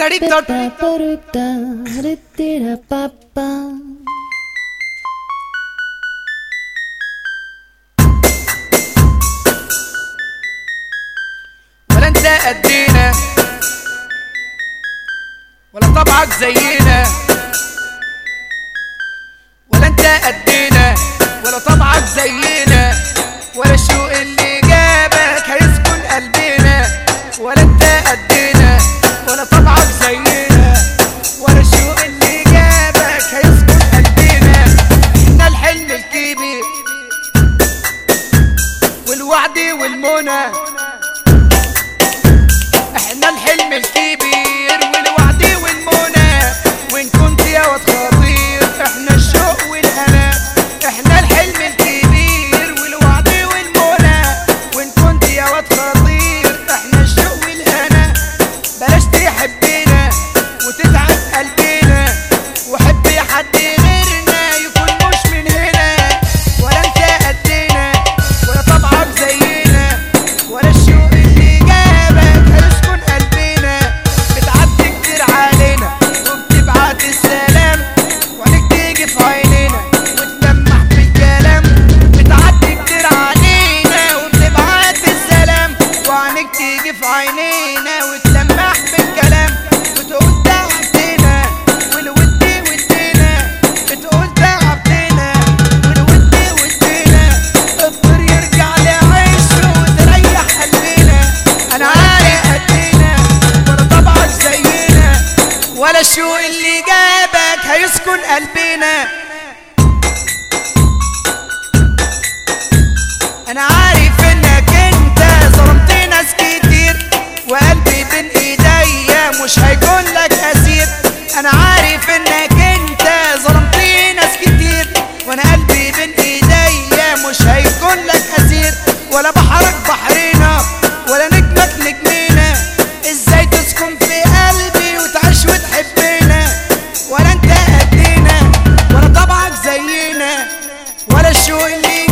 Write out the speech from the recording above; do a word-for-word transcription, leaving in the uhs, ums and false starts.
ولا انت قدينا ولا طبعك زينا، ولا انت قدينا ولا طبعك زينا، ولا الشوق اللي جابك هيسكن قلبنا. ولا انت قدينا ولا طبعك زينا، ولا الشوق اللي جابك هيسكن قلبنا. احنا الحلم الكبير والوعد والمنى، احنا الحلم الكبير والوعد والمنى. وان كنت يا واد خطير احنا الشوق والهنا. احنا الحلم الكبير والوعد والمنى، وان كنت يا واد خطير احنا الشوق والهنا. بلاش تحبنا وتتعب قلبنا، وحب حد غيرنا يكون مش من هنا. ولا انت قدنا ولا طبعك زينا، ولا الشوق اللي جابك هيسكن قلبنا. بتعدي كتير علينا وبتبعت السلام، وعينك تيجي في عينينا وتلمح بالكلام. بتعدي كتير علينا وبتبعت السلام، وعينك تيجي في عينينا وتلمح بالكلام. بتقول تعبتنا والود ودينا، بتقول تعبتنا والود ودينا. الطير يرجع لعيشه وتريح قلبنا. انا عارف قدينا ولا طبعك زينا، ولا الشوق اللي جابك هيسكن قلبنا. انا عارف انك انت ظلمت ناس كتير، وقلبي بين ايديا مش هيكون لك اسير. انا عارف انك انت ظلمت ناس كتير، وانا قلبي بين ايديا مش هيكون لك اسير. ولا بحرك بحرنا ولا نجمك نجمنا، ازاي تسكن في قلبي وتعيش وتحبنا. ولا انت قدنا ولا طبعك زينا، ولا الشوق اللي